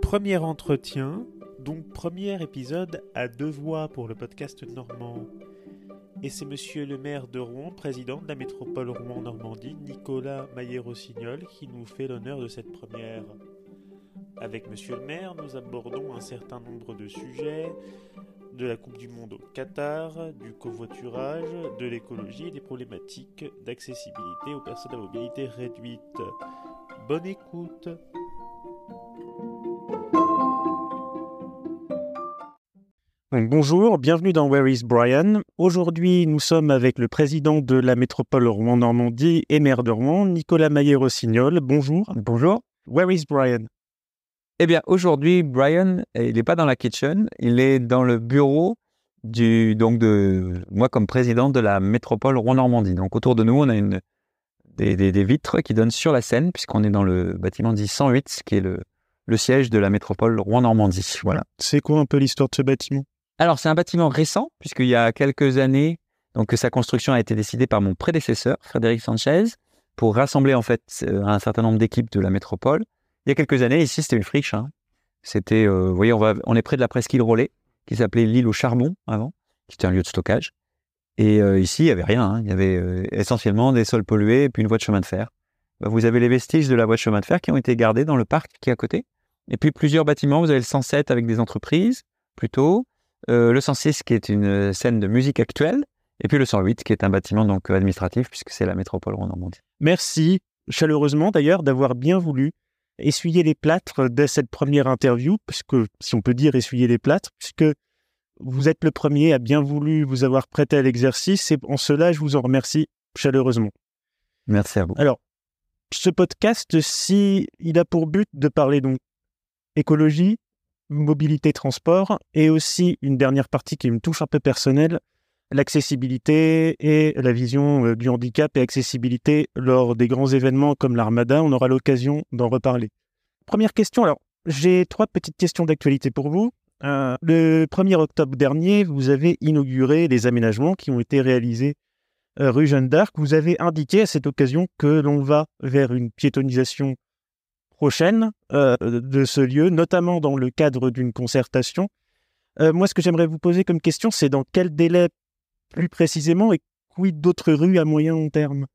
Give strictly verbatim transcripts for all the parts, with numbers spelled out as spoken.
Premier entretien, donc premier épisode à deux voix pour le podcast normand. Et c'est monsieur le maire de Rouen, président de la métropole Rouen-Normandie, Nicolas Maillet-Rossignol, qui nous fait l'honneur de cette première. Avec monsieur le maire, nous abordons un certain nombre de sujets, de la Coupe du Monde au Qatar, du covoiturage, de l'écologie et des problématiques d'accessibilité aux personnes à mobilité réduite. Bonne écoute. Donc, bonjour, bienvenue dans Where is Brian. Aujourd'hui, nous sommes avec le président de la métropole Rouen-Normandie et maire de Rouen, Nicolas Maillet-Rossignol. Bonjour. Bonjour. Where is Brian? Eh bien, aujourd'hui, Brian, il n'est pas dans la kitchen, il est dans le bureau du, donc de moi comme président de la métropole Rouen-Normandie. Donc, autour de nous, on a une, des, des, des vitres qui donnent sur la Seine, puisqu'on est dans le bâtiment dit cent huit, qui est le, le siège de la métropole Rouen-Normandie. Voilà. C'est quoi un peu l'histoire de ce bâtiment? Alors, c'est un bâtiment récent, puisqu'il y a quelques années, donc sa construction a été décidée par mon prédécesseur, Frédéric Sanchez, pour rassembler en fait un certain nombre d'équipes de la métropole. Il y a quelques années, ici, c'était une friche. Hein. C'était, euh, vous voyez, on, va, on est près de la presqu'île Rollet, qui s'appelait l'île au charbon avant, qui était un lieu de stockage. Et euh, ici, il n'y avait rien. Hein. Il y avait euh, essentiellement des sols pollués et puis une voie de chemin de fer. Ben, vous avez les vestiges de la voie de chemin de fer qui ont été gardés dans le parc qui est à côté. Et puis plusieurs bâtiments. Vous avez le cent sept avec des entreprises, plutôt. Euh, le cent six qui est une scène de musique actuelle. Et puis le cent huit qui est un bâtiment donc administratif, puisque c'est la métropole Rouen-Normandie. Merci chaleureusement d'ailleurs d'avoir bien voulu essuyer les plâtres dès cette première interview, puisque, si on peut dire essuyer les plâtres, puisque vous êtes le premier à bien voulu vous avoir prêté à l'exercice, et en cela, je vous en remercie chaleureusement. Merci à vous. Alors, ce podcast, si il a pour but de parler donc écologie, mobilité, transport, et aussi une dernière partie qui me touche un peu personnelle, l'accessibilité et la vision euh, du handicap et accessibilité lors des grands événements comme l'Armada. On aura l'occasion d'en reparler. Première question, alors j'ai trois petites questions d'actualité pour vous. Euh, le premier octobre dernier, vous avez inauguré les aménagements qui ont été réalisés euh, rue Jeanne d'Arc. Vous avez indiqué à cette occasion que l'on va vers une piétonisation prochaine euh, de ce lieu, notamment dans le cadre d'une concertation. Euh, moi, ce que j'aimerais vous poser comme question, c'est dans quel délai plus précisément, et quid d'autres rues à moyen long terme?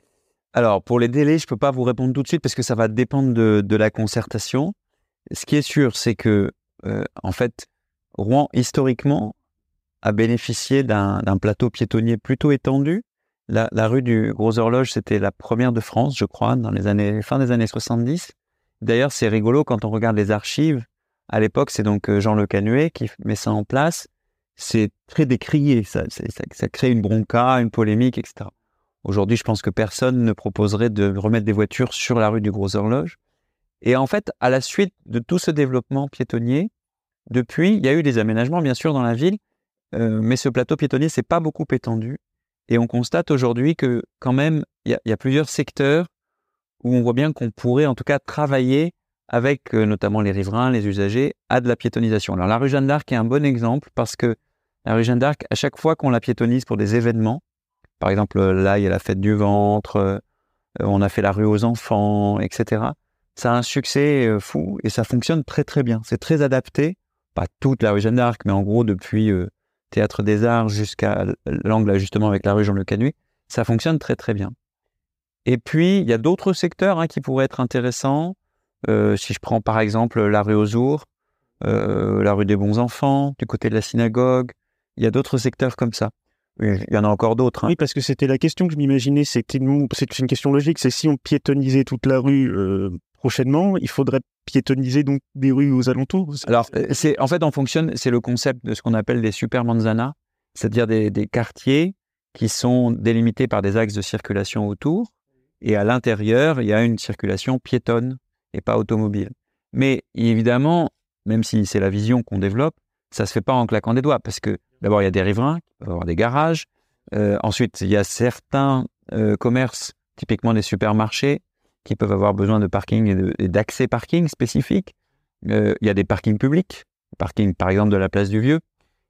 Alors, pour les délais, je ne peux pas vous répondre tout de suite parce que ça va dépendre de, de la concertation. Ce qui est sûr, c'est que, euh, en fait, Rouen, historiquement, a bénéficié d'un, d'un plateau piétonnier plutôt étendu. La, la rue du Gros Horloge, c'était la première de France, je crois, dans les années, fin des années soixante-dix. D'ailleurs, c'est rigolo quand on regarde les archives. À l'époque, c'est donc Jean Le Canuet qui met ça en place. C'est très décrié, ça, c'est, ça, ça crée une bronca, une polémique, et cetera. Aujourd'hui, je pense que personne ne proposerait de remettre des voitures sur la rue du Gros Horloge. Et en fait, à la suite de tout ce développement piétonnier, depuis, il y a eu des aménagements, bien sûr, dans la ville, euh, mais ce plateau piétonnier s'est pas beaucoup étendu. Et on constate aujourd'hui que, quand même, il y a, il y a plusieurs secteurs où on voit bien qu'on pourrait, en tout cas, travailler avec euh, notamment les riverains, les usagers, à de la piétonisation. Alors, la rue Jeanne d'Arc est un bon exemple parce que la rue Jeanne d'Arc, à chaque fois qu'on la piétonise pour des événements, par exemple, là, il y a la fête du ventre, euh, on a fait la rue aux enfants, et cetera. Ça a un succès euh, fou et ça fonctionne très, très bien. C'est très adapté, pas toute la rue Jeanne d'Arc, mais en gros, depuis euh, Théâtre des Arts jusqu'à l'angle, justement, avec la rue Jean Le Canuet, ça fonctionne très, très bien. Et puis, il y a d'autres secteurs hein, qui pourraient être intéressants. Euh, si je prends, par exemple, la rue aux Ours, euh, la rue des Bons Enfants, du côté de la synagogue, il y a d'autres secteurs comme ça. Il y en a encore d'autres. Hein. Oui, parce que c'était la question que je m'imaginais. C'était une, c'est une question logique. C'est si on piétonisait toute la rue euh, prochainement, il faudrait piétoniser donc des rues aux alentours. Alors, c'est, en fait, on fonctionne, c'est le concept de ce qu'on appelle des super manzanas, c'est-à-dire des, des quartiers qui sont délimités par des axes de circulation autour. Et à l'intérieur, il y a une circulation piétonne et pas automobile. Mais évidemment, même si c'est la vision qu'on développe, ça ne se fait pas en claquant des doigts parce que d'abord, il y a des riverains qui peuvent avoir des garages. Euh, ensuite, il y a certains euh, commerces, typiquement des supermarchés, qui peuvent avoir besoin de parking et, de, et d'accès parking spécifiques. Euh, il y a des parkings publics, parking par exemple de la place du Vieux.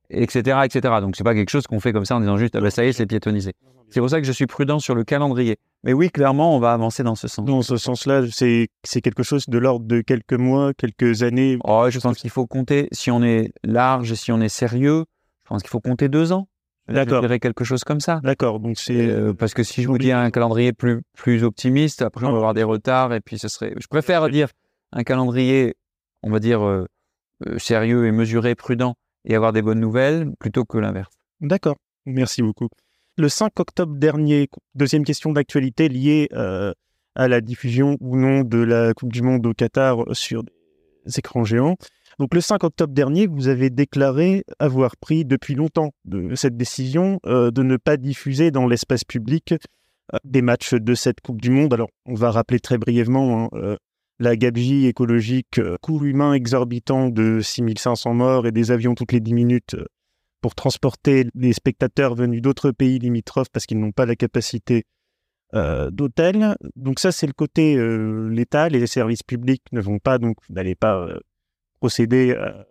et cetera, et cetera. Donc, c'est pas quelque chose qu'on fait comme ça en disant juste, ah ben ça y est, c'est piétonisé. C'est pour ça que je suis prudent sur le calendrier. Mais oui, clairement, on va avancer dans ce sens. Dans ce sens-là, c'est, c'est quelque chose de l'ordre de quelques mois, quelques années. Oh, je pense qu'il faut compter, si on est large, si on est sérieux, je pense qu'il faut compter deux ans. D'accord. Je dirais quelque chose comme ça. D'accord. Donc c'est euh, parce que si je vous dis un calendrier plus plus optimiste, après on va avoir des retards et puis ce serait. Je préfère dire un calendrier, on va dire euh, euh, sérieux et mesuré, prudent et avoir des bonnes nouvelles plutôt que l'inverse. D'accord. Merci beaucoup. Le cinq octobre dernier, deuxième question d'actualité liée euh, à la diffusion ou non de la Coupe du Monde au Qatar sur des écrans géants. Donc le cinq octobre dernier, vous avez déclaré avoir pris depuis longtemps de cette décision euh, de ne pas diffuser dans l'espace public euh, des matchs de cette Coupe du Monde. Alors on va rappeler très brièvement hein, euh, la gabegie écologique, euh, coût humain exorbitant de six mille cinq cents morts et des avions toutes les dix minutes euh, pour transporter les spectateurs venus d'autres pays limitrophes parce qu'ils n'ont pas la capacité euh, d'hôtel. Donc ça c'est le côté euh, l'État, les services publics ne vont pas, donc vous n'allez pas... Euh, procéder à,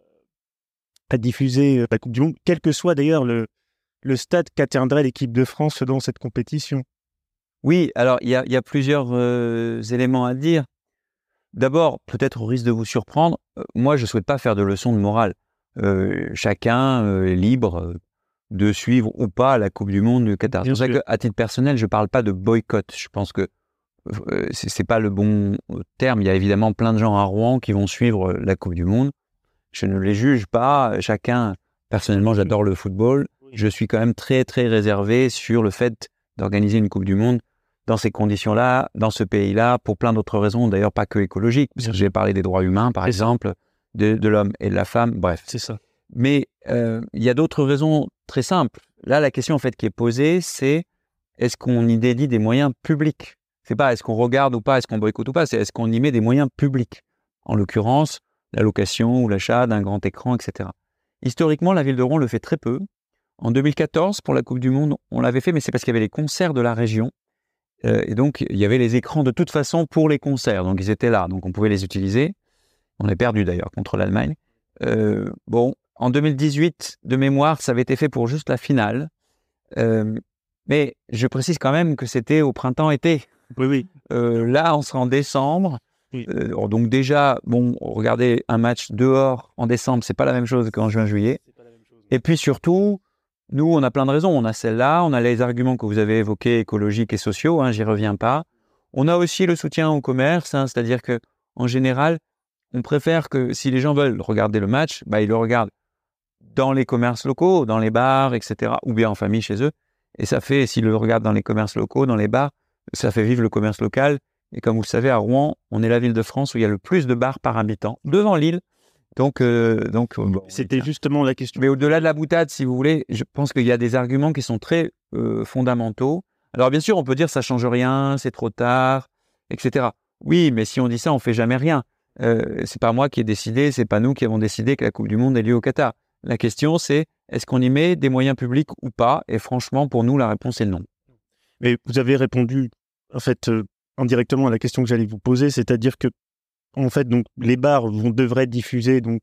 à diffuser la Coupe du Monde, quel que soit d'ailleurs le, le stade qu'atteindrait l'équipe de France dans cette compétition. Oui, alors il y a, y a plusieurs euh, éléments à dire. D'abord, peut-être au risque de vous surprendre, euh, moi je ne souhaite pas faire de leçons de morale. Euh, chacun euh, est libre de suivre ou pas la Coupe du Monde du Qatar. C'est pour ça qu'à titre personnel, je ne parle pas de boycott. Je pense que Euh, c'est, c'est pas le bon terme. Il y a évidemment plein de gens à Rouen qui vont suivre la Coupe du Monde. Je ne les juge pas. Chacun, personnellement, j'adore le football. Je suis quand même très, très réservé sur le fait d'organiser une Coupe du Monde dans ces conditions-là, dans ce pays-là, pour plein d'autres raisons, d'ailleurs pas que écologiques. Parce que j'ai parlé des droits humains, par exemple, de, de l'homme et de la femme. Bref. C'est ça. Mais euh, il y a d'autres raisons très simples. Là, la question en fait qui est posée, c'est est-ce qu'on y dédie des moyens publics ? C'est pas est-ce qu'on regarde ou pas, est-ce qu'on boycotte ou pas, c'est est-ce qu'on y met des moyens publics. En l'occurrence, la location ou l'achat d'un grand écran, et cetera. Historiquement, la ville de Rouen le fait très peu. En deux mille quatorze, pour la Coupe du Monde, on l'avait fait, mais c'est parce qu'il y avait les concerts de la région. Euh, et donc, il y avait les écrans de toute façon pour les concerts. Donc, ils étaient là. Donc, on pouvait les utiliser. On a perdu d'ailleurs contre l'Allemagne. Euh, bon, en deux mille dix-huit, de mémoire, ça avait été fait pour juste la finale. Euh, mais je précise quand même que c'était au printemps-été. Oui, oui. Euh, là, on sera en décembre. Oui. Euh, donc déjà, bon, regarder un match dehors en décembre, c'est pas la même chose qu'en juin-juillet. Et puis surtout, nous, on a plein de raisons. On a celle-là, on a les arguments que vous avez évoqués, écologiques et sociaux, hein, j'y reviens pas. On a aussi le soutien au commerce, hein, c'est-à-dire que en général, on préfère que si les gens veulent regarder le match, bah, ils le regardent dans les commerces locaux, dans les bars, et cetera, ou bien en famille chez eux. Et ça fait, s'ils le regardent dans les commerces locaux, dans les bars, ça fait vivre le commerce local. Et comme vous le savez, à Rouen, on est la ville de France où il y a le plus de bars par habitant, devant Lille. Donc, euh, donc bon, c'était justement la question. Mais au-delà de la boutade, si vous voulez, je pense qu'il y a des arguments qui sont très euh, fondamentaux. Alors bien sûr, on peut dire ça change rien, c'est trop tard, et cetera. Oui, mais si on dit ça, on fait jamais rien. Euh, c'est pas moi qui ai décidé, c'est pas nous qui avons décidé que la Coupe du Monde ait lieu au Qatar. La question, c'est est-ce qu'on y met des moyens publics ou pas ? Et franchement, pour nous, la réponse est non. Mais vous avez répondu, en fait, euh, indirectement à la question que j'allais vous poser, c'est-à-dire que, en fait, donc les bars vont devraient diffuser donc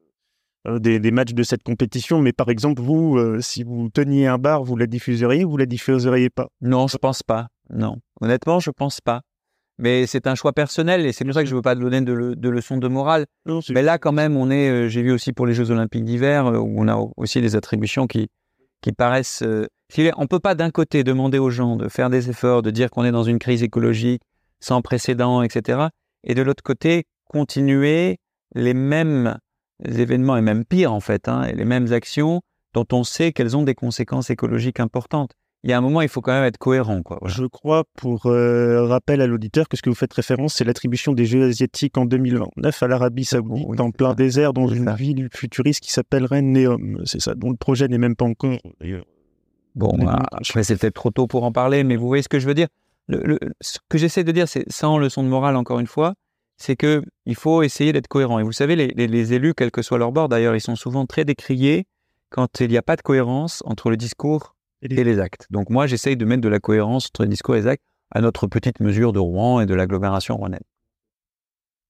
euh, des, des matchs de cette compétition, mais par exemple, vous, euh, si vous teniez un bar, vous la diffuseriez ou vous la diffuseriez pas ? Non, je pense pas. Non, honnêtement, je pense pas. Mais c'est un choix personnel et c'est pour ça que je veux pas donner de, le, de leçons de morale. Non, mais là, quand même, on est. Euh, j'ai vu aussi pour les Jeux Olympiques d'hiver euh, où on a aussi des attributions qui qui paraissent. Euh, on peut pas d'un côté demander aux gens de faire des efforts, de dire qu'on est dans une crise écologique sans précédent, et cetera. Et de l'autre côté, continuer les mêmes événements et même pire en fait, hein, et les mêmes actions dont on sait qu'elles ont des conséquences écologiques importantes. Il y a un moment, il faut quand même être cohérent, quoi. Voilà. Je crois, pour euh, rappel à l'auditeur, que ce que vous faites référence, c'est l'attribution des Jeux asiatiques en deux mille vingt-neuf à l'Arabie Saoudite, oui, en plein ça. désert, dans c'est une ça. ville futuriste qui s'appellerait Neom. C'est ça, dont le projet n'est même pas encore. D'ailleurs. Bon, bah, après, c'est peut-être trop tôt pour en parler, mais vous voyez ce que je veux dire. Le, le, ce que j'essaie de dire, c'est sans leçon de morale, encore une fois, c'est qu'il faut essayer d'être cohérent. Et vous savez, les, les, les élus, quel que soit leur bord, d'ailleurs, ils sont souvent très décriés quand il n'y a pas de cohérence entre le discours et les, et les actes. Donc moi, j'essaye de mettre de la cohérence entre le discours et les actes à notre petite mesure de Rouen et de l'agglomération rouennaise.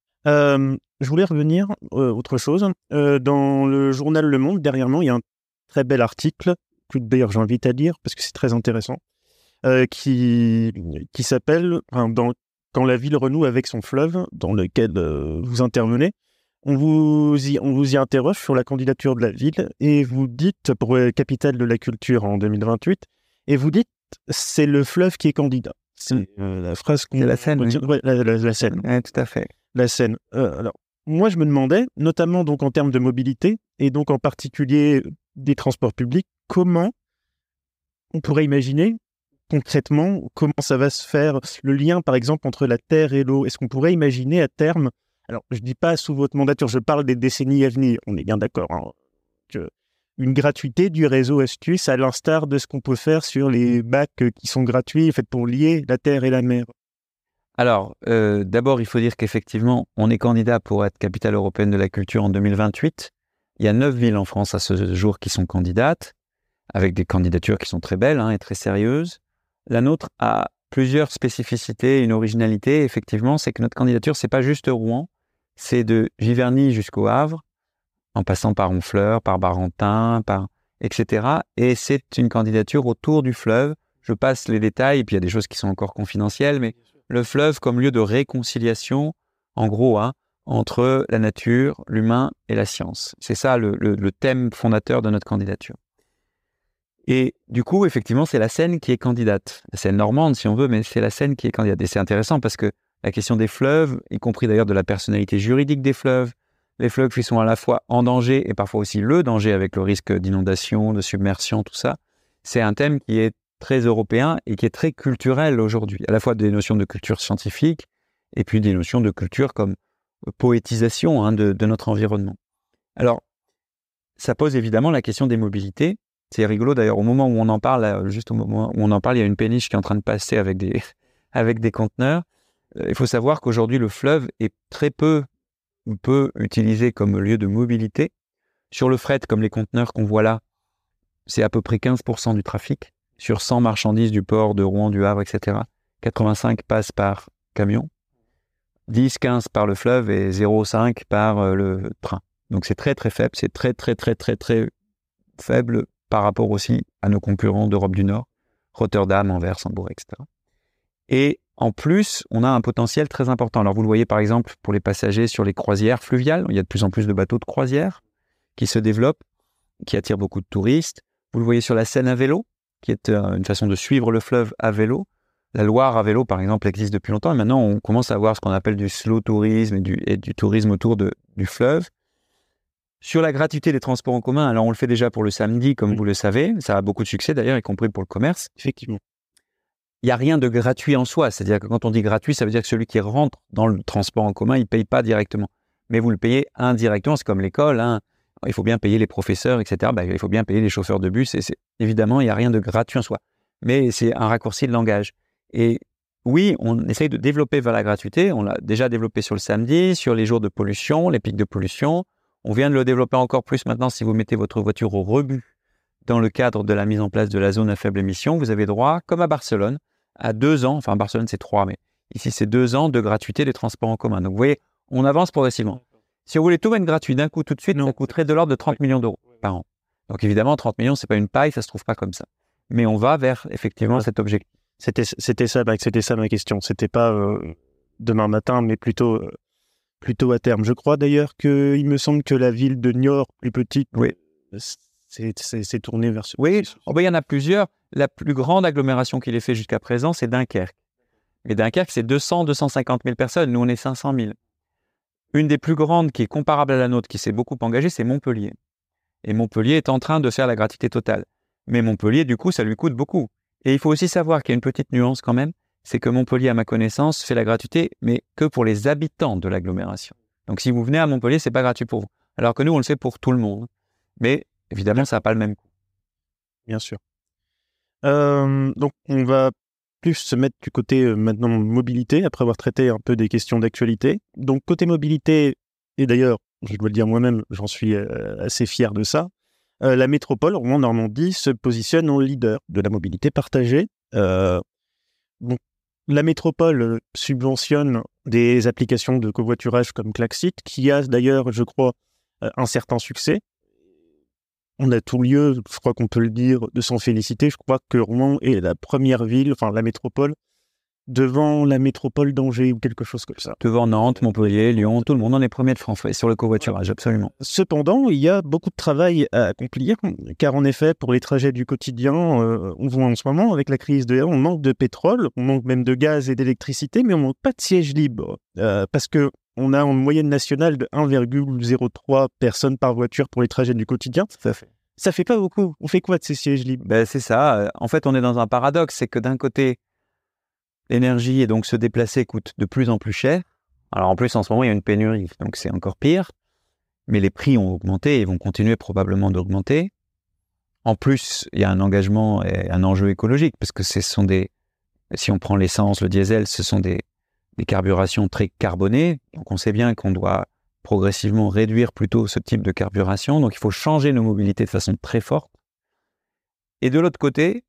Euh, je voulais revenir, euh, autre chose. Euh, dans le journal Le Monde, dernièrement, il y a un très bel article, que d'ailleurs j'invite à lire parce que c'est très intéressant, euh, qui, qui s'appelle enfin, dans, Quand la ville renoue avec son fleuve, dans lequel euh, vous intervenez. On vous, y, on vous y interroge sur la candidature de la ville et vous dites, pour euh, capitale de la culture en deux mille vingt-huit, et vous dites, c'est le fleuve qui est candidat. C'est euh, la phrase qu'on... C'est la Seine, retient- oui. ouais, la, la, la Seine. Ouais, tout à fait. La Seine. Euh, alors, moi, je me demandais, notamment donc en termes de mobilité, et donc en particulier des transports publics, comment on pourrait imaginer concrètement comment ça va se faire, le lien par exemple entre la terre et l'eau. Est-ce qu'on pourrait imaginer à terme, alors je ne dis pas sous votre mandature, je parle des décennies à venir, on est bien d'accord, hein, que une gratuité du réseau astuce à l'instar de ce qu'on peut faire sur les bacs qui sont gratuits, faits pour lier la terre et la mer. Alors, euh, d'abord, il faut dire qu'effectivement, on est candidat pour être capitale européenne de la culture en deux mille vingt-huit. Il y a neuf villes en France à ce jour qui sont candidates, avec des candidatures qui sont très belles hein, et très sérieuses. La nôtre a plusieurs spécificités, une originalité, effectivement, c'est que notre candidature, c'est pas juste Rouen, c'est de Giverny jusqu'au Havre, en passant par Honfleur, par Barentin, par et cetera. Et c'est une candidature autour du fleuve. Je passe les détails, et puis il y a des choses qui sont encore confidentielles, mais le fleuve comme lieu de réconciliation, en gros, hein, entre la nature, l'humain et la science. C'est ça le, le, le thème fondateur de notre candidature. Et du coup, effectivement, c'est la Seine qui est candidate. La Seine normande, si on veut, mais c'est la Seine qui est candidate. Et c'est intéressant parce que la question des fleuves, y compris d'ailleurs de la personnalité juridique des fleuves, les fleuves qui sont à la fois en danger et parfois aussi le danger avec le risque d'inondation, de submersion, tout ça, c'est un thème qui est très européen et qui est très culturel aujourd'hui. À la fois des notions de culture scientifique et puis des notions de culture comme poétisation hein, de, de notre environnement. Alors, ça pose évidemment la question des mobilités. C'est rigolo d'ailleurs, au moment où on en parle, juste au moment où on en parle, il y a une péniche qui est en train de passer avec des, avec des conteneurs. Euh, il faut savoir qu'aujourd'hui, le fleuve est très peu, peu utilisé comme lieu de mobilité. Sur le fret, comme les conteneurs qu'on voit là, c'est à peu près quinze pour cent du trafic. Sur cent marchandises du port de Rouen, du Havre, et cetera, quatre-vingt-cinq passent par camion, dix à quinze par le fleuve et zéro virgule cinq par euh, le train. Donc c'est très très faible, c'est très très très très très faible par rapport aussi à nos concurrents d'Europe du Nord, Rotterdam, Anvers, Hambourg, et cetera. Et en plus, on a un potentiel très important. Alors vous le voyez par exemple pour les passagers sur les croisières fluviales, il y a de plus en plus de bateaux de croisière qui se développent, qui attirent beaucoup de touristes. Vous le voyez sur la Seine à vélo, qui est une façon de suivre le fleuve à vélo. La Loire à vélo, par exemple, existe depuis longtemps. Et maintenant, on commence à avoir ce qu'on appelle du slow tourisme et du, et du tourisme autour de, du fleuve. Sur la gratuité des transports en commun, alors on le fait déjà pour le samedi, comme oui. Vous le savez. Ça a beaucoup de succès d'ailleurs, y compris pour le commerce. Effectivement. Il n'y a rien de gratuit en soi. C'est-à-dire que quand on dit gratuit, ça veut dire que celui qui rentre dans le transport en commun, il ne paye pas directement. Mais vous le payez indirectement. C'est comme l'école, hein. Il faut bien payer les professeurs, et cetera. Ben, il faut bien payer les chauffeurs de bus. Et c'est, évidemment, il n'y a rien de gratuit en soi. Mais c'est un raccourci de langage. Et oui, on essaye de développer vers la gratuité. On l'a déjà développé sur le samedi, sur les jours de pollution, les pics de pollution. On vient de le développer encore plus maintenant si vous mettez votre voiture au rebut dans le cadre de la mise en place de la zone à faible émission. Vous avez droit, comme à Barcelone, à deux ans, enfin à Barcelone c'est trois, mais ici c'est deux ans de gratuité des transports en commun. Donc vous voyez, on avance progressivement. Si vous voulez tout mettre gratuit d'un coup tout de suite, non. Ça coûterait de l'ordre de trente millions d'euros par an. Donc évidemment, trente millions, c'est pas une paille, ça se trouve pas comme ça. Mais on va vers effectivement cet objectif. C'était, c'était, ça, c'était ça ma question. C'était pas euh, demain matin, mais plutôt, euh, plutôt à terme. Je crois d'ailleurs qu'il me semble que la ville de Niort, plus petite, oui. c'est, c'est, c'est tournée vers ce... Oui, oh ben, il y en a plusieurs. La plus grande agglomération qu'il ait fait jusqu'à présent, c'est Dunkerque. Et Dunkerque, c'est deux cents à deux cent cinquante mille personnes. Nous, on est cinq cent mille. Une des plus grandes qui est comparable à la nôtre, qui s'est beaucoup engagée, c'est Montpellier. Et Montpellier est en train de faire la gratuité totale. Mais Montpellier, du coup, ça lui coûte beaucoup. Et il faut aussi savoir qu'il y a une petite nuance quand même, c'est que Montpellier, à ma connaissance, fait la gratuité, mais que pour les habitants de l'agglomération. Donc si vous venez à Montpellier, c'est pas gratuit pour vous. Alors que nous, on le fait pour tout le monde. Mais évidemment, ça n'a pas le même coût. Bien sûr. Euh, donc, on va plus se mettre du côté euh, maintenant mobilité, après avoir traité un peu des questions d'actualité. Donc, côté mobilité, et d'ailleurs, je dois le dire moi-même, j'en suis euh, assez fier de ça, euh, la métropole, Rouen Normandie, se positionne en leader de la mobilité partagée. Euh, donc, la métropole subventionne des applications de covoiturage comme Klaxit, qui a d'ailleurs, je crois, un certain succès. on a tout lieu, je crois qu'on peut le dire, de s'en féliciter. Je crois que Rouen est la première ville, enfin la métropole, devant la métropole d'Angers ou quelque chose comme ça. Devant Nantes, Montpellier, Lyon, tout le monde en est premier de France, ouais, sur le covoiturage, absolument. Cependant, il y a beaucoup de travail à accomplir, car en effet, pour les trajets du quotidien, euh, on voit en ce moment, avec la crise de l'air, on manque de pétrole, on manque même de gaz et d'électricité, mais on manque pas de sièges libres, euh, parce que on a une moyenne nationale de un virgule zéro trois personnes par voiture pour les trajets du quotidien. Ça fait. Ça fait pas beaucoup. On fait quoi de ces sièges libres? Ben, c'est ça. En fait, on est dans un paradoxe, c'est que d'un côté, l'énergie et donc se déplacer coûte de plus en plus cher. Alors en plus, en ce moment, il y a une pénurie, donc c'est encore pire. Mais les prix ont augmenté et vont continuer probablement d'augmenter. En plus, il y a un engagement et un enjeu écologique, parce que ce sont des, si on prend l'essence, le diesel, ce sont des, des carburations très carbonées. Donc on sait bien qu'on doit progressivement réduire plutôt ce type de carburation. Donc il faut changer nos mobilités de façon très forte. Et de l'autre côté,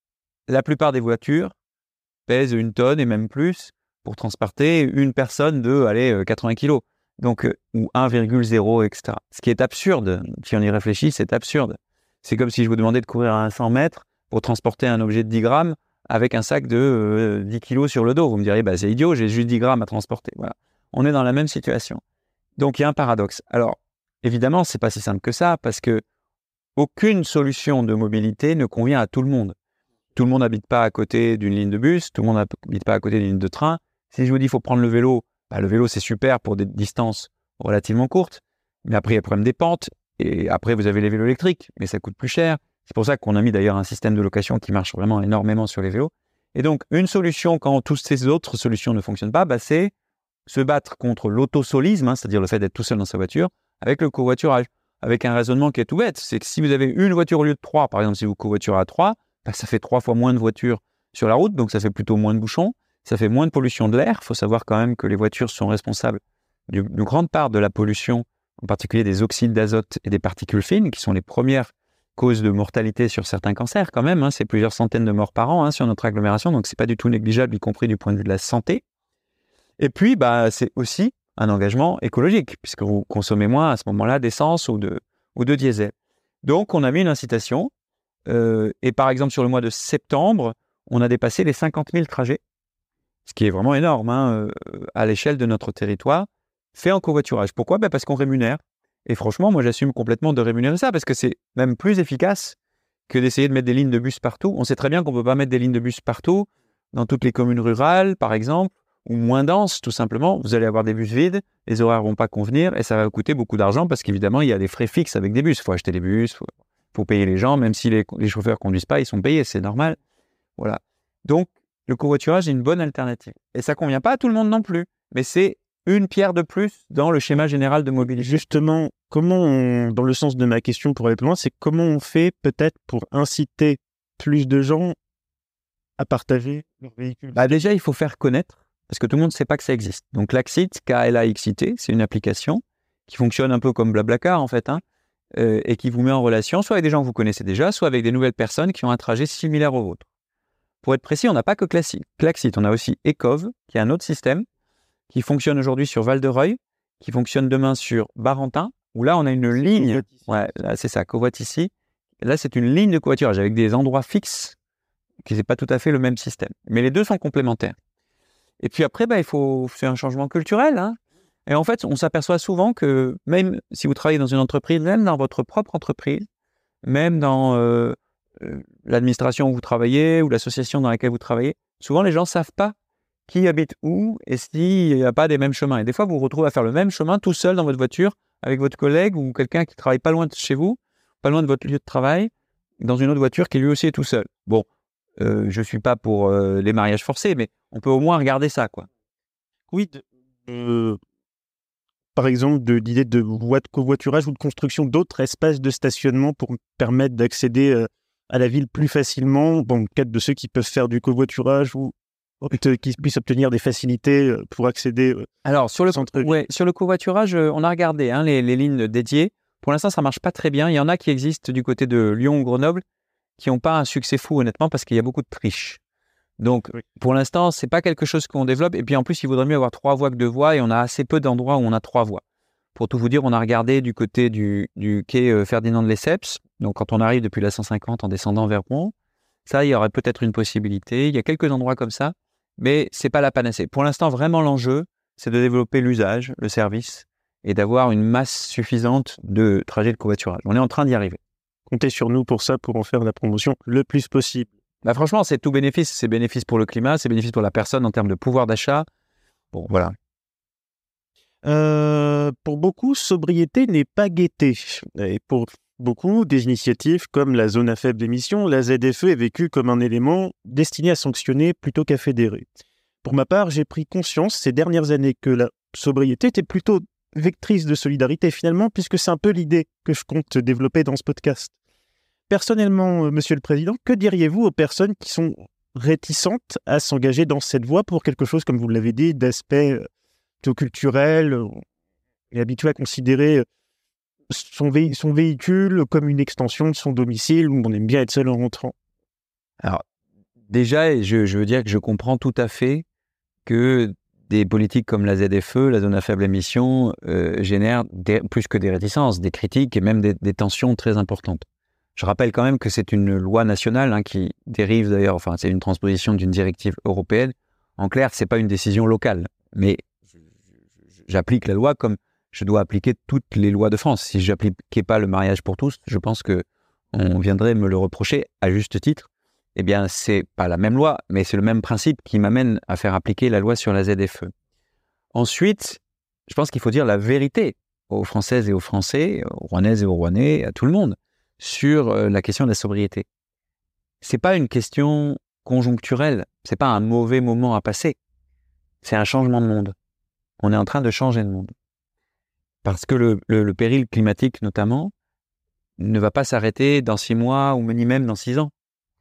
la plupart des voitures pèsent une tonne et même plus pour transporter une personne de allez, quatre-vingts kilos. Donc, euh, ou un virgule zéro, et cetera. Ce qui est absurde, si on y réfléchit, c'est absurde. C'est comme si je vous demandais de courir à cent mètres pour transporter un objet de dix grammes avec un sac de euh, dix kilos sur le dos. Vous me diriez, bah, c'est idiot, j'ai juste dix grammes à transporter. Voilà. On est dans la même situation. Donc, il y a un paradoxe. Alors, évidemment, c'est pas si simple que ça, parce que aucune solution de mobilité ne convient à tout le monde. Tout le monde n'habite pas à côté d'une ligne de bus, tout le monde n'habite pas à côté d'une ligne de train. Si je vous dis qu'il faut prendre le vélo, bah, le vélo, c'est super pour des distances relativement courtes, mais après, il y a le problème des pentes, et après, vous avez les vélos électriques, mais ça coûte plus cher. C'est pour ça qu'on a mis d'ailleurs un système de location qui marche vraiment énormément sur les vélos. Et donc, une solution, quand toutes ces autres solutions ne fonctionnent pas, bah, c'est se battre contre l'autosolisme, hein, c'est-à-dire le fait d'être tout seul dans sa voiture, avec le covoiturage, avec un raisonnement qui est tout bête. C'est que si vous avez une voiture au lieu de trois, par exemple, si vous covoiturez à trois, bah, ça fait trois fois moins de voitures sur la route, donc ça fait plutôt moins de bouchons, ça fait moins de pollution de l'air. Il faut savoir quand même que les voitures sont responsables d'une grande part de la pollution, en particulier des oxydes d'azote et des particules fines, qui sont les premières causes de mortalité sur certains cancers quand même. Hein. C'est plusieurs centaines de morts par an hein, sur notre agglomération, donc c'est pas du tout négligeable, y compris du point de vue de la santé. Et puis, bah, c'est aussi un engagement écologique, puisque vous consommez moins à ce moment-là d'essence ou de, ou de diesel. Donc, on a mis une incitation. Euh, et par exemple, sur le mois de septembre, on a dépassé les cinquante mille trajets, ce qui est vraiment énorme hein, euh, à l'échelle de notre territoire, fait en covoiturage. Pourquoi ? Ben parce qu'on rémunère. Et franchement, moi, j'assume complètement de rémunérer ça, parce que c'est même plus efficace que d'essayer de mettre des lignes de bus partout. On sait très bien qu'on ne peut pas mettre des lignes de bus partout, dans toutes les communes rurales, par exemple, ou moins denses, tout simplement. Vous allez avoir des bus vides, les horaires ne vont pas convenir, et ça va coûter beaucoup d'argent, parce qu'évidemment, il y a des frais fixes avec des bus. Il faut acheter des bus, il faut... faut payer les gens, même si les, les chauffeurs ne conduisent pas, ils sont payés, c'est normal. Voilà. Donc, le covoiturage est une bonne alternative. Et ça ne convient pas à tout le monde non plus, mais c'est une pierre de plus dans le schéma général de mobilité. Justement, comment on, dans le sens de ma question pour aller plus loin, c'est comment on fait peut-être pour inciter plus de gens à partager leur véhicule? Bah déjà, il faut faire connaître, parce que tout le monde ne sait pas que ça existe. Donc, Laxit, K L A X I T, c'est une application qui fonctionne un peu comme Blablacar, en fait, hein, euh, et qui vous met en relation, soit avec des gens que vous connaissez déjà, soit avec des nouvelles personnes qui ont un trajet similaire au vôtre. Pour être précis, on n'a pas que Klaxit. Klaxit, on a aussi Ecov, qui est un autre système, qui fonctionne aujourd'hui sur Val-de-Reuil, qui fonctionne demain sur Barentin, où là, on a une ligne. Ouais, là, c'est ça, Covoit ici. Là, c'est une ligne de covoiturage avec des endroits fixes, qui n'est pas tout à fait le même système. Mais les deux sont complémentaires. Et puis après, bah, il faut faire un changement culturel. Hein. Et en fait, on s'aperçoit souvent que même si vous travaillez dans une entreprise, même dans votre propre entreprise, même dans euh, l'administration où vous travaillez ou l'association dans laquelle vous travaillez, souvent les gens ne savent pas qui habite où et s'il n'y a pas des mêmes chemins. Et des fois, vous vous retrouvez à faire le même chemin tout seul dans votre voiture avec votre collègue ou quelqu'un qui travaille pas loin de chez vous, pas loin de votre lieu de travail, dans une autre voiture qui lui aussi est tout seul. Bon, euh, je ne suis pas pour euh, les mariages forcés, mais on peut au moins regarder ça, quoi. Oui, de, euh, par exemple, de l'idée de voies de covoiturage ou de construction d'autres espaces de stationnement pour permettre d'accéder euh, à la ville plus facilement, dans le cadre de ceux qui peuvent faire du covoiturage ou qui puissent obtenir des facilités pour accéder euh, Alors, sur le, centre-ville. Ouais, sur le covoiturage, on a regardé hein, les, les lignes dédiées. Pour l'instant, ça ne marche pas très bien. Il y en a qui existent du côté de Lyon ou Grenoble qui n'ont pas un succès fou, honnêtement, parce qu'il y a beaucoup de triches. Donc, oui. Pour l'instant, ce n'est pas quelque chose qu'on développe. Et puis, en plus, il vaudrait mieux avoir trois voies que deux voies. Et on a assez peu d'endroits où on a trois voies. Pour tout vous dire, on a regardé du côté du, du quai euh, Ferdinand de Lesseps. Donc, quand on arrive depuis la cent cinquante en descendant vers Rouen, ça, il y aurait peut-être une possibilité. Il y a quelques endroits comme ça, mais c'est pas la panacée. Pour l'instant, vraiment, l'enjeu, c'est de développer l'usage, le service, et d'avoir une masse suffisante de trajets de covoiturage. On est en train d'y arriver. Comptez sur nous pour ça, pour en faire la promotion le plus possible. Bah, franchement, c'est tout bénéfice. C'est bénéfice pour le climat, c'est bénéfice pour la personne en termes de pouvoir d'achat. Bon, voilà. Euh, pour beaucoup, sobriété n'est pas gaieté. Et pour beaucoup, des initiatives comme la zone à faible émission, la Z F E est vécue comme un élément destiné à sanctionner plutôt qu'à fédérer. Pour ma part, j'ai pris conscience ces dernières années que la sobriété était plutôt vectrice de solidarité finalement, puisque c'est un peu l'idée que je compte développer dans ce podcast. Personnellement, euh, Monsieur le Président, que diriez-vous aux personnes qui sont réticentes à s'engager dans cette voie pour quelque chose, comme vous l'avez dit, d'aspect euh, plutôt culturel, euh, et habitué à considérer son, vé- son véhicule comme une extension de son domicile où on aime bien être seul en rentrant? Alors, déjà, je, je veux dire que je comprends tout à fait que des politiques comme la Z F E, la zone à faible émission, euh, génèrent des, plus que des réticences, des critiques et même des, des tensions très importantes. Je rappelle quand même que c'est une loi nationale hein, qui dérive d'ailleurs, enfin c'est une transposition d'une directive européenne. En clair, c'est pas une décision locale, mais j'applique la loi comme je dois appliquer toutes les lois de France. Si je n'appliquais pas le mariage pour tous, je pense que on viendrait me le reprocher à juste titre. Eh bien, c'est pas la même loi, mais c'est le même principe qui m'amène à faire appliquer la loi sur la Z F E. Ensuite, je pense qu'il faut dire la vérité aux Françaises et aux Français, aux Rouennaises et aux Rouennais, à tout le monde, sur la question de la sobriété. C'est pas une question conjoncturelle, c'est pas un mauvais moment à passer, c'est un changement de monde. On est en train de changer de monde. Parce que le, le, le péril climatique, notamment, ne va pas s'arrêter dans six mois ou ni même dans six ans.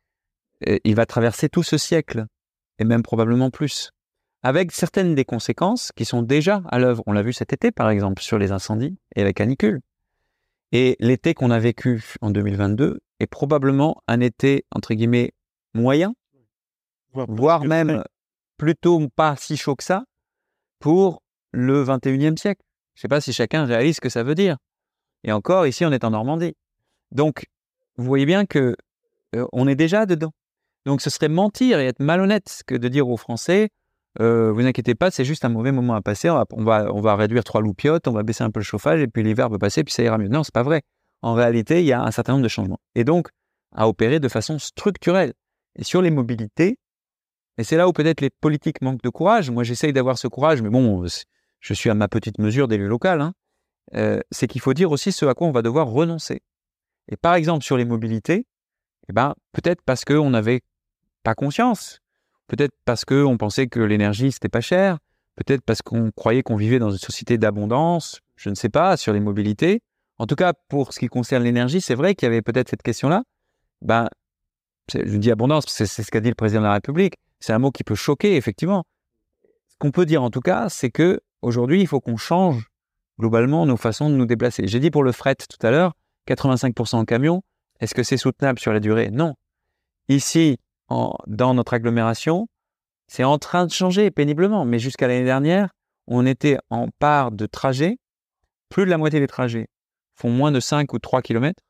Il va traverser tout ce siècle, et même probablement plus, avec certaines des conséquences qui sont déjà à l'œuvre. On l'a vu cet été, par exemple, sur les incendies et la canicule. Et l'été qu'on a vécu en deux mille vingt-deux est probablement un été, entre guillemets, moyen, voire, voire même près. Plutôt pas si chaud que ça, pour le vingt et unième siècle. Je ne sais pas si chacun réalise ce que ça veut dire. Et encore, ici, on est en Normandie. Donc, vous voyez bien qu'on euh, est déjà dedans. Donc, ce serait mentir et être malhonnête que de dire aux Français euh, « Vous inquiétez pas, c'est juste un mauvais moment à passer, on va, on, va, on va réduire trois loupiottes, on va baisser un peu le chauffage et puis l'hiver va passer puis ça ira mieux. » Non, c'est pas vrai. En réalité, il y a un certain nombre de changements. Et donc, à opérer de façon structurelle. Et sur les mobilités, et c'est là où peut-être les politiques manquent de courage. Moi, j'essaye d'avoir ce courage, mais bon, je suis à ma petite mesure d'élu local. Hein. Euh, c'est qu'il faut dire aussi ce à quoi on va devoir renoncer. Et par exemple, sur les mobilités, eh ben, peut-être parce qu'on n'avait pas conscience, peut-être parce qu'on pensait que l'énergie, c'était pas cher, peut-être parce qu'on croyait qu'on vivait dans une société d'abondance, je ne sais pas, sur les mobilités. En tout cas, pour ce qui concerne l'énergie, c'est vrai qu'il y avait peut-être cette question-là. Ben, je dis abondance, parce que c'est ce qu'a dit le président de la République. C'est un mot qui peut choquer, effectivement. Ce qu'on peut dire, en tout cas, c'est qu'aujourd'hui, il faut qu'on change globalement nos façons de nous déplacer. J'ai dit pour le fret tout à l'heure, quatre-vingt-cinq pour cent en camion. Est-ce que c'est soutenable sur la durée? Non. Ici, en, dans notre agglomération, c'est en train de changer péniblement. Mais jusqu'à l'année dernière, on était en part de trajet. Plus de la moitié des trajets font moins de cinq ou trois kilomètres.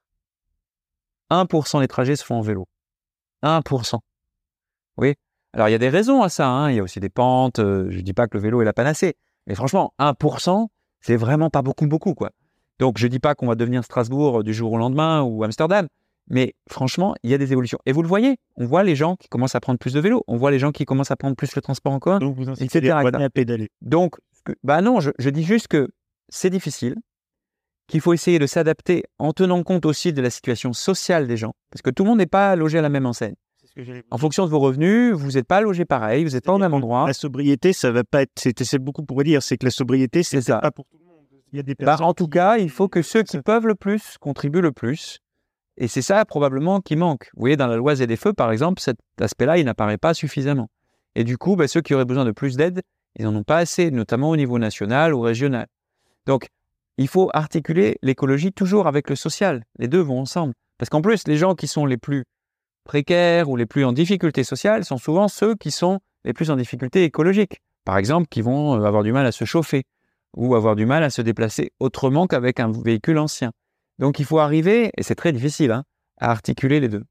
un pour cent des trajets se font en vélo. un pour cent. Oui. Alors, il y a des raisons à ça. Hein. Il y a aussi des pentes. Euh, je ne dis pas que le vélo est la panacée. Mais franchement, un pour cent, c'est vraiment pas beaucoup, beaucoup, quoi. Donc, je ne dis pas qu'on va devenir Strasbourg du jour au lendemain ou Amsterdam. Mais franchement, il y a des évolutions. Et vous le voyez, on voit les gens qui commencent à prendre plus de vélo. On voit les gens qui commencent à prendre plus le transport en commun. Donc, vous incitez les Rouennais à pédaler. Donc, bah non, je, je dis juste que c'est difficile, qu'il faut essayer de s'adapter en tenant compte aussi de la situation sociale des gens. Parce que tout le monde n'est pas logé à la même enseigne. En fonction de vos revenus, vous n'êtes pas logé pareil, vous n'êtes pas au même endroit. La sobriété, ça va pas être. C'est, c'est beaucoup pour dire, c'est que la sobriété, c'est, c'est pas pour tout le monde. Il y a des personnes. Bah, en tout qui... cas, il faut que ceux qui peuvent le plus contribuent le plus. Et c'est ça probablement qui manque. Vous voyez, dans la loi Z F E, par exemple, cet aspect-là, il n'apparaît pas suffisamment. Et du coup, bah, ceux qui auraient besoin de plus d'aide, ils n'en ont pas assez, notamment au niveau national ou régional. Donc, il faut articuler l'écologie toujours avec le social. Les deux vont ensemble. Parce qu'en plus, les gens qui sont les plus précaires ou les plus en difficulté sociale sont souvent ceux qui sont les plus en difficulté écologique. Par exemple, qui vont avoir du mal à se chauffer ou avoir du mal à se déplacer autrement qu'avec un véhicule ancien. Donc il faut arriver, et c'est très difficile, hein, à articuler les deux.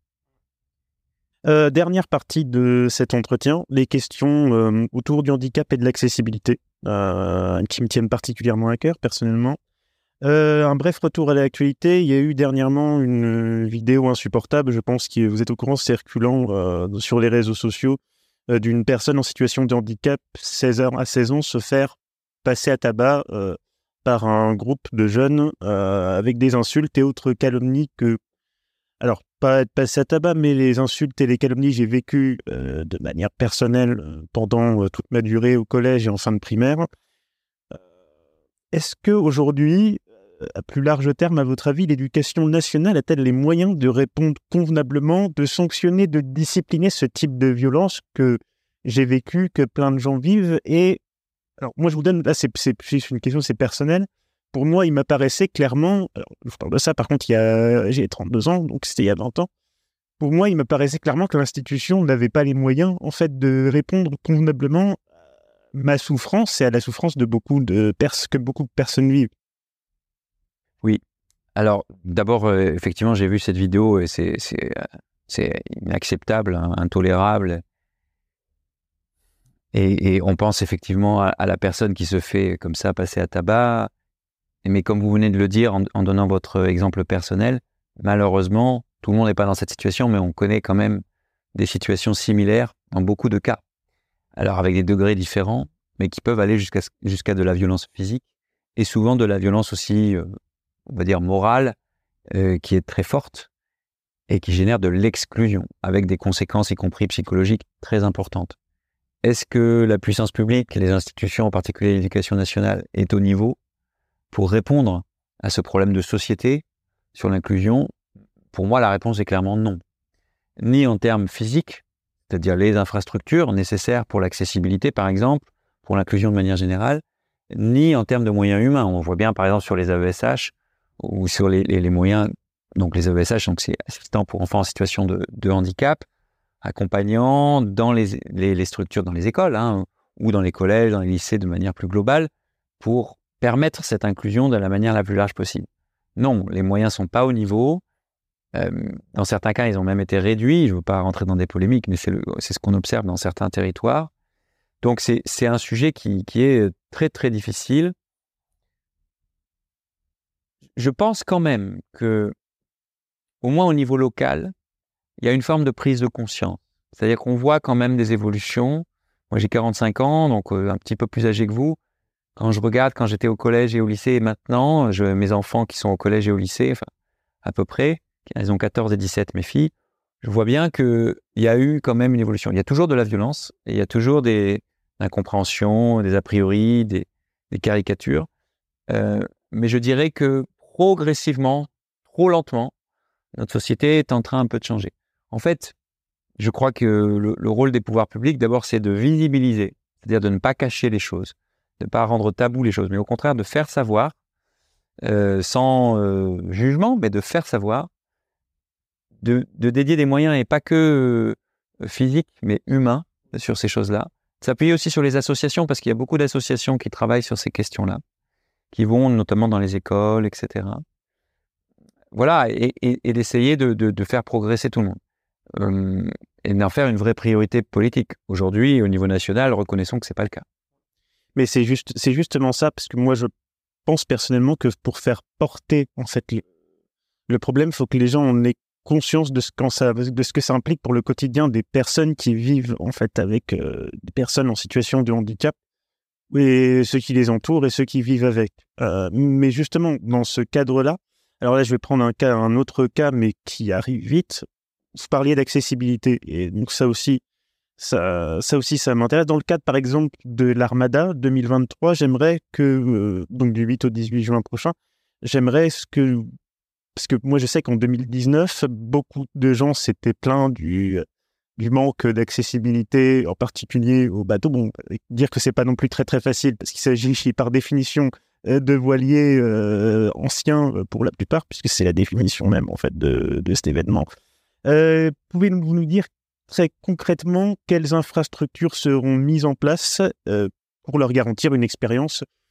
Euh, dernière partie de cet entretien, les questions euh, autour du handicap et de l'accessibilité, euh, qui me tiennent particulièrement à cœur personnellement. Euh, un bref retour à l'actualité. Il y a eu dernièrement une vidéo insupportable, je pense que vous êtes au courant, circulant euh, sur les réseaux sociaux, euh, d'une personne en situation de handicap, seize heures à seize ans, se faire passer à tabac euh, par un groupe de jeunes euh, avec des insultes et autres calomnies que... Alors, pas être passé à tabac, mais les insultes et les calomnies, j'ai vécu euh, de manière personnelle euh, pendant euh, toute ma durée au collège et en fin de primaire. Euh, Est-ce qu'aujourd'hui, à plus large terme, à votre avis, l'éducation nationale a-t-elle les moyens de répondre convenablement, de sanctionner, de discipliner ce type de violence que j'ai vécu, que plein de gens vivent? Et alors, moi, je vous donne, là, c'est, c'est, c'est une question, c'est personnel. Pour moi, il m'apparaissait clairement, alors, je vous parle de ça, par contre, il y a, j'ai trente-deux ans, donc c'était il y a vingt ans. Pour moi, il m'apparaissait clairement que l'institution n'avait pas les moyens, en fait, de répondre convenablement à ma souffrance et à la souffrance de beaucoup de personnes, que beaucoup de personnes vivent. Oui. Alors, d'abord, euh, effectivement, j'ai vu cette vidéo et c'est, c'est, c'est inacceptable, hein, intolérable. Et, et on pense effectivement à, à la personne qui se fait comme ça passer à tabac. Mais comme vous venez de le dire en, en donnant votre exemple personnel, malheureusement, tout le monde n'est pas dans cette situation, mais on connaît quand même des situations similaires dans beaucoup de cas. Alors avec des degrés différents, mais qui peuvent aller jusqu'à, jusqu'à de la violence physique et souvent de la violence aussi, euh, on va dire morale, euh, qui est très forte et qui génère de l'exclusion avec des conséquences, y compris psychologiques, très importantes. Est-ce que la puissance publique, les institutions, en particulier l'éducation nationale, est au niveau pour répondre à ce problème de société sur l'inclusion? Pour moi, la réponse est clairement non. Ni en termes physiques, c'est-à-dire les infrastructures nécessaires pour l'accessibilité, par exemple, pour l'inclusion de manière générale, ni en termes de moyens humains. On voit bien, par exemple, sur les A E S H ou sur les, les, les moyens, donc les A E S H, donc c'est assistant pour enfants en situation de, de handicap, accompagnant dans les, les, les structures, dans les écoles, hein, ou dans les collèges, dans les lycées de manière plus globale, pour permettre cette inclusion de la manière la plus large possible. Non, les moyens sont pas au niveau. Euh, dans certains cas, ils ont même été réduits. Je ne veux pas rentrer dans des polémiques, mais c'est, le, c'est ce qu'on observe dans certains territoires. Donc, c'est, c'est un sujet qui, qui est très, très difficile. Je pense quand même que, au moins au niveau local, il y a une forme de prise de conscience. C'est-à-dire qu'on voit quand même des évolutions. Moi, j'ai quarante-cinq ans, donc euh, un petit peu plus âgé que vous. Quand je regarde, quand j'étais au collège et au lycée, et maintenant, je, mes enfants qui sont au collège et au lycée, enfin, à peu près, elles ont quatorze et dix-sept, mes filles, je vois bien qu'il y a eu quand même une évolution. Il y a toujours de la violence, et il y a toujours des incompréhensions, des a priori, des, des caricatures. Euh, mais je dirais que progressivement, trop lentement, notre société est en train un peu de changer. En fait, je crois que le, le rôle des pouvoirs publics, d'abord, c'est de visibiliser, c'est-à-dire de ne pas cacher les choses, de ne pas rendre tabou les choses, mais au contraire de faire savoir, euh, sans euh, jugement, mais de faire savoir, de, de dédier des moyens, et pas que euh, physiques, mais humains, sur ces choses-là. S'appuyer aussi sur les associations, parce qu'il y a beaucoup d'associations qui travaillent sur ces questions-là, qui vont notamment dans les écoles, et cetera. Voilà, et, et, et d'essayer de, de, de faire progresser tout le monde. Euh, et d'en faire une vraie priorité politique. Aujourd'hui, au niveau national, reconnaissons que c'est pas le cas. Mais c'est juste, c'est justement ça, parce que moi, je pense personnellement que pour faire porter, en fait, le, le problème, il faut que les gens en aient conscience de ce, quand ça, de ce que ça implique pour le quotidien des personnes qui vivent, en fait, avec euh, des personnes en situation de handicap, et ceux qui les entourent et ceux qui vivent avec. Euh, mais justement, dans ce cadre-là, alors là, je vais prendre un cas, un autre cas, mais qui arrive vite. Vous parliez d'accessibilité, et donc ça aussi, ça, ça aussi, ça m'intéresse. Dans le cadre, par exemple, de l'Armada deux mille vingt-trois, j'aimerais que, euh, donc du huit au dix-huit juin prochain, j'aimerais ce que, parce que moi, je sais qu'en deux mille dix-neuf, beaucoup de gens s'étaient plaints du, du manque d'accessibilité, en particulier aux bateaux. Bon, dire que c'est pas non plus très très facile, parce qu'il s'agit par définition de voiliers euh, anciens pour la plupart, puisque c'est la définition même en fait de, de cet événement. Euh, pouvez-vous nous dire très concrètement quelles infrastructures seront mises en place euh, pour leur garantir une expérience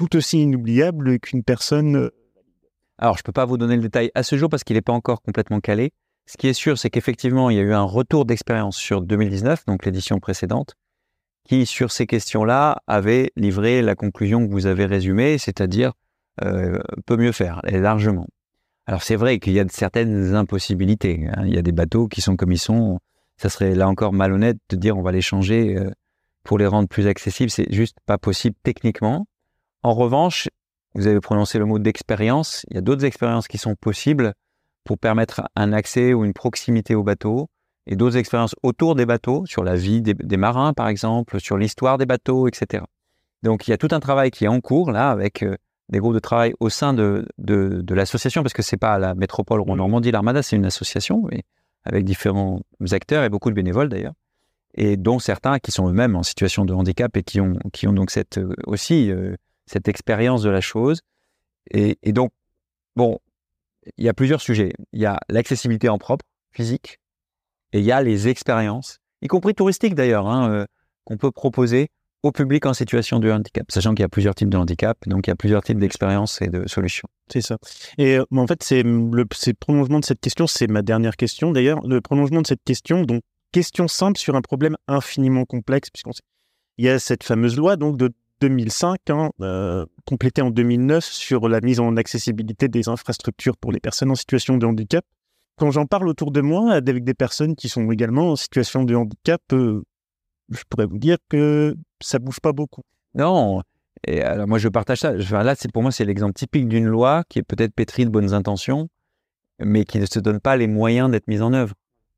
tout aussi inoubliable qu'une personne. Alors, je ne peux pas vous donner le détail à ce jour parce qu'il n'est pas encore complètement calé. Ce qui est sûr, c'est qu'effectivement, il y a eu un retour d'expérience sur deux mille dix-neuf, donc l'édition précédente, qui, sur ces questions-là, avait livré la conclusion que vous avez résumée, c'est-à-dire euh, peut mieux faire, et largement. Alors, c'est vrai qu'il y a certaines impossibilités. Hein. Il y a des bateaux qui sont comme ils sont. Ça serait là encore malhonnête de dire on va les changer euh, pour les rendre plus accessibles. C'est juste pas possible techniquement. En revanche, vous avez prononcé le mot d'expérience. Il y a d'autres expériences qui sont possibles pour permettre un accès ou une proximité au bateau et d'autres expériences autour des bateaux, sur la vie des, des marins, par exemple, sur l'histoire des bateaux, et cetera. Donc, il y a tout un travail qui est en cours, là, avec euh, des groupes de travail au sein de, de, de l'association, parce que c'est pas la métropole Rouen-Normandie, l'Armada, c'est une association, et avec différents acteurs et beaucoup de bénévoles, d'ailleurs, et dont certains qui sont eux-mêmes en situation de handicap et qui ont, qui ont donc cette, euh, aussi euh, cette expérience de la chose. Et, et donc, bon, il y a plusieurs sujets. Il y a l'accessibilité en propre, physique, et il y a les expériences, y compris touristiques d'ailleurs, hein, euh, qu'on peut proposer au public en situation de handicap, sachant qu'il y a plusieurs types de handicap, donc il y a plusieurs types d'expériences et de solutions. C'est ça. Et euh, en fait, c'est le, c'est le prolongement de cette question, c'est ma dernière question d'ailleurs, le prolongement de cette question, donc question simple sur un problème infiniment complexe, puisqu'on sait, il y a cette fameuse loi donc de deux mille cinq, hein, euh, complétée en deux mille neuf, sur la mise en accessibilité des infrastructures pour les personnes en situation de handicap. Quand j'en parle autour de moi, avec des personnes qui sont également en situation de handicap, euh, je pourrais vous dire que ça bouge pas beaucoup. Non, et alors moi je partage ça. Enfin, là, c'est, pour moi, c'est l'exemple typique d'une loi qui est peut-être pétrie de bonnes intentions, mais qui ne se donne pas les moyens d'être mise en œuvre.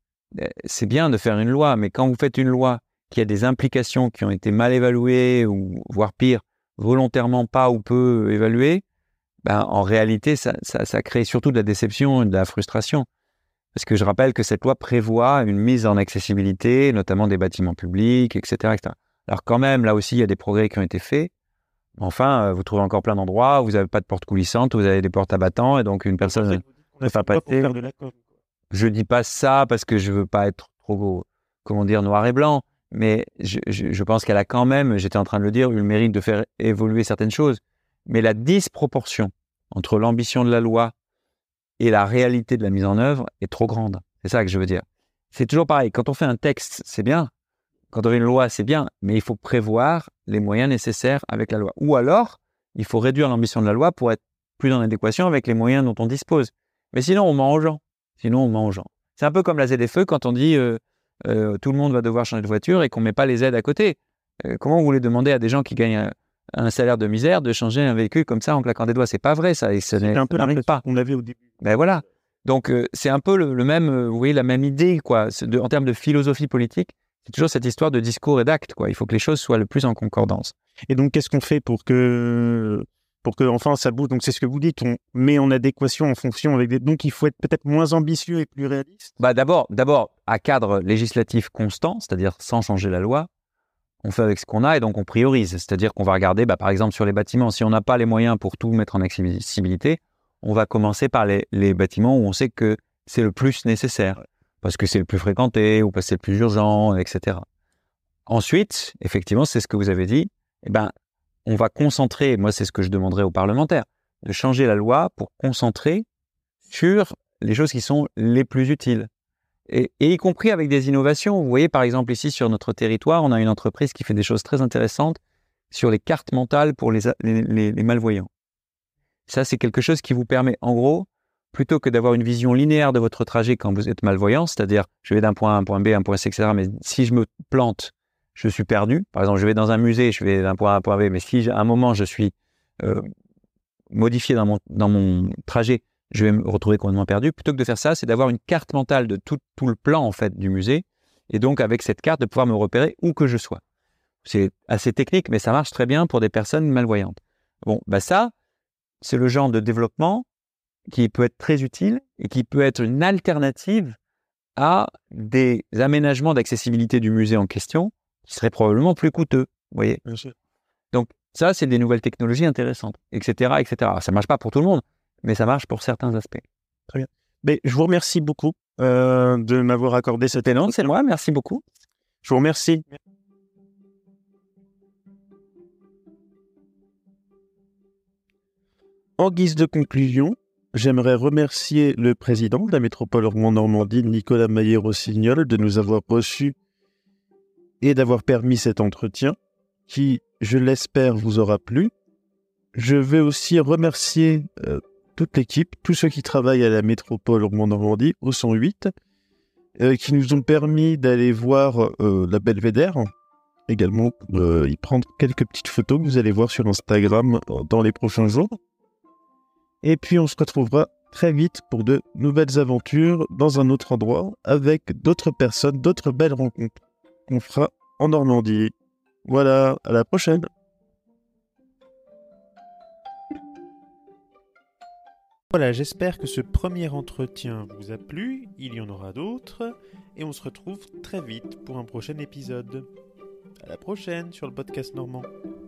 C'est bien de faire une loi, mais quand vous faites une loi qui a des implications qui ont été mal évaluées, ou voire pire, volontairement pas ou peu évaluées, ben, en réalité, ça, ça, ça crée surtout de la déception et de la frustration. Parce que je rappelle que cette loi prévoit une mise en accessibilité, notamment des bâtiments publics, et cetera, et cetera. Alors quand même, là aussi, il y a des progrès qui ont été faits. Enfin, vous trouvez encore plein d'endroits où vous n'avez pas de porte coulissante, vous avez des portes à battants, et donc une personne ne peut pas passer. Je dis pas ça parce que je veux pas être trop, comment dire, noir et blanc, mais je, je, je pense qu'elle a quand même, j'étais en train de le dire, eu le mérite de faire évoluer certaines choses. Mais la disproportion entre l'ambition de la loi et la réalité de la mise en œuvre est trop grande. C'est ça que je veux dire. C'est toujours pareil. Quand on fait un texte, c'est bien. Quand on fait une loi, c'est bien. Mais il faut prévoir les moyens nécessaires avec la loi. Ou alors, il faut réduire l'ambition de la loi pour être plus en adéquation avec les moyens dont on dispose. Mais sinon, on ment aux gens. Sinon, on ment aux gens. C'est un peu comme la Z F E quand on dit euh, euh, tout le monde va devoir changer de voiture et qu'on ne met pas les aides à côté. Euh, comment vous voulez demander à des gens qui gagnent un, un salaire de misère de changer un véhicule comme ça en claquant des doigts? C'est pas vrai, ça. Et ce c'est un peu n'arrive pas. On l'avait au début. Ben voilà. Donc, euh, c'est un peu le, le même, euh, vous voyez, la même idée, quoi. De, en termes de philosophie politique, c'est toujours cette histoire de discours et d'actes, quoi. Il faut que les choses soient le plus en concordance. Et donc, qu'est-ce qu'on fait pour que, pour que, enfin, ça bouge? Donc, c'est ce que vous dites, on met en adéquation en fonction avec des... Donc, il faut être peut-être moins ambitieux et plus réaliste. Bah, d'abord, d'abord, à cadre législatif constant, c'est-à-dire sans changer la loi, on fait avec ce qu'on a et donc on priorise. C'est-à-dire qu'on va regarder, bah, par exemple, sur les bâtiments, si on n'a pas les moyens pour tout mettre en accessibilité, on va commencer par les, les bâtiments où on sait que c'est le plus nécessaire, parce que c'est le plus fréquenté ou parce que c'est le plus urgent, et cetera. Ensuite, effectivement, c'est ce que vous avez dit, eh ben, on va concentrer, moi c'est ce que je demanderais aux parlementaires, de changer la loi pour concentrer sur les choses qui sont les plus utiles. Et, et y compris avec des innovations. Vous voyez, par exemple, ici sur notre territoire, on a une entreprise qui fait des choses très intéressantes sur les cartes mentales pour les, les, les, les malvoyants. Ça, c'est quelque chose qui vous permet, en gros, plutôt que d'avoir une vision linéaire de votre trajet quand vous êtes malvoyant, c'est-à-dire je vais d'un point A à un point B, un point C, et cetera, mais si je me plante, je suis perdu. Par exemple, je vais dans un musée, je vais d'un point A à un point B, mais si à un moment je suis euh, modifié dans mon, dans mon trajet, je vais me retrouver complètement perdu. Plutôt que de faire ça, c'est d'avoir une carte mentale de tout, tout le plan en fait du musée, et donc avec cette carte de pouvoir me repérer où que je sois. C'est assez technique, mais ça marche très bien pour des personnes malvoyantes. Bon, bah ça, c'est le genre de développement qui peut être très utile et qui peut être une alternative à des aménagements d'accessibilité du musée en question qui seraient probablement plus coûteux. Vous voyez ? Bien sûr. Donc ça, c'est des nouvelles technologies intéressantes, et cetera, et cetera. Alors, ça ne marche pas pour tout le monde, mais ça marche pour certains aspects. Très bien. Mais je vous remercie beaucoup euh, de m'avoir accordé cette élan. C'est moi, merci beaucoup. Je vous remercie. En guise de conclusion, j'aimerais remercier le président de la métropole Rouen-Normandie, Nicolas Maillé-Rossignol, de nous avoir reçus et d'avoir permis cet entretien qui, je l'espère, vous aura plu. Je veux aussi remercier euh, toute l'équipe, tous ceux qui travaillent à la métropole Rouen-Normandie, au cent huit, euh, qui nous ont permis d'aller voir euh, la Belvédère, également pour euh, y prendre quelques petites photos que vous allez voir sur Instagram dans les prochains jours. Et puis on se retrouvera très vite pour de nouvelles aventures dans un autre endroit avec d'autres personnes, d'autres belles rencontres qu'on fera en Normandie. Voilà, à la prochaine. Voilà, j'espère que ce premier entretien vous a plu, il y en aura d'autres, et on se retrouve très vite pour un prochain épisode. À la prochaine sur le podcast normand.